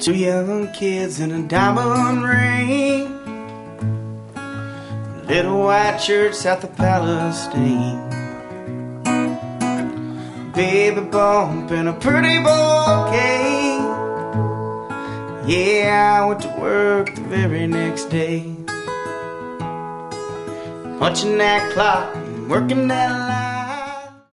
Two young kids in a diamond ring, little white church south of Palestine. Baby bump and a pretty bouquet. Yeah, I went to work the very next day, punching that clock and working that line.